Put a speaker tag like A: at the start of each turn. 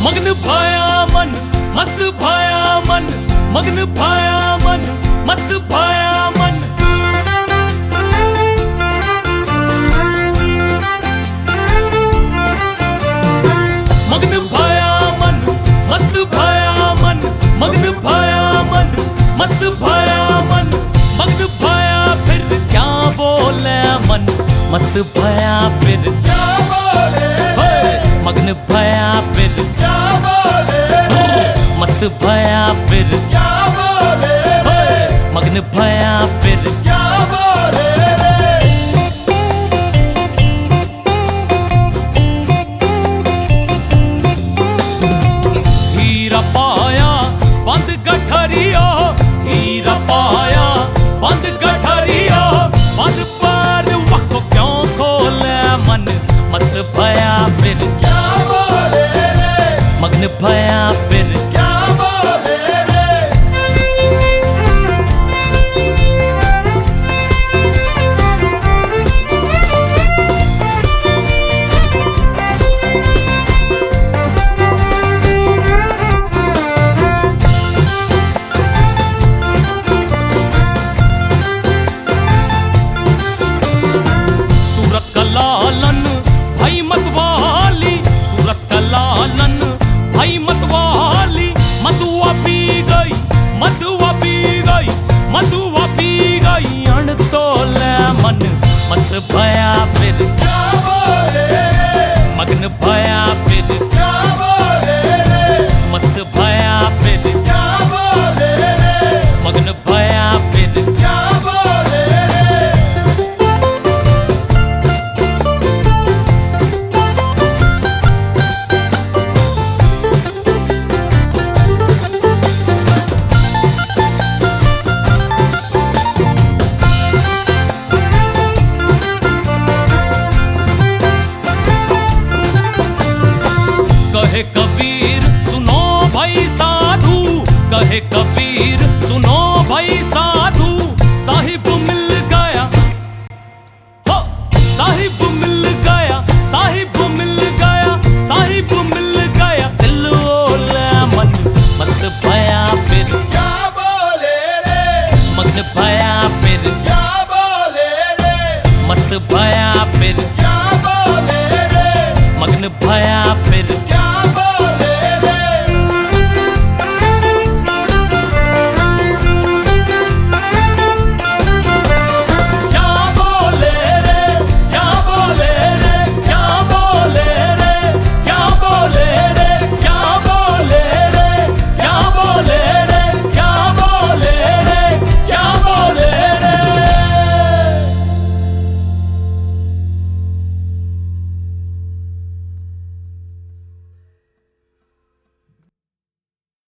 A: मग्न भया मन मस्त भया मन, मग्न भया मन मस्त भया मन। मग्न भया मन मस्त भया मन, मग्न भया मन मस्त भया मन। मग्न भया फिर क्या बोले मन, मस्त भया फिर
B: क्या बोले,
A: मग्न भया फिर
B: क्या बोले,
A: मस्त भया फिर
B: क्या बोले,
A: मग्न भया फिर
B: क्या बोले रे।
A: हीरा पाया बंद गठरिया, हीरा पाया बंद गठरिया। बंद पर वक्त क्यों खोले मन, मस्त भया फिर
B: क्या बोले रे,
A: मग्न भया फिर
B: क्या बोले रे।
A: सूरत का लालन भाई मतवाली, सूरत का लालन भाई मतवाली। मधुआ पी गई, मधुआ पी गई, मधुआ पी गई। अण तोले मन मस्त भया फिर
B: क्या बोले रे,
A: मग्न भया फिर
B: क्या बोले रे,
A: मस्त भया फिर
B: क्या बोले रे,
A: मग्न भया फिर
B: क्या बोले रे। कहे कबीर सुनो भाई साधु, कहे कबीर सुनो भाई साधु। साहिब मिल गया हो, साहिब मिल गया, साहिब मिल गया, साहिब मिल गया। दिल ओले मन मस्त भया फिर क्या बोले रे,
A: मग्न भया फिर
B: क्या बोले रे,
A: मस्त भया फिर
B: क्या बोले रे,
A: मग्न भया फिर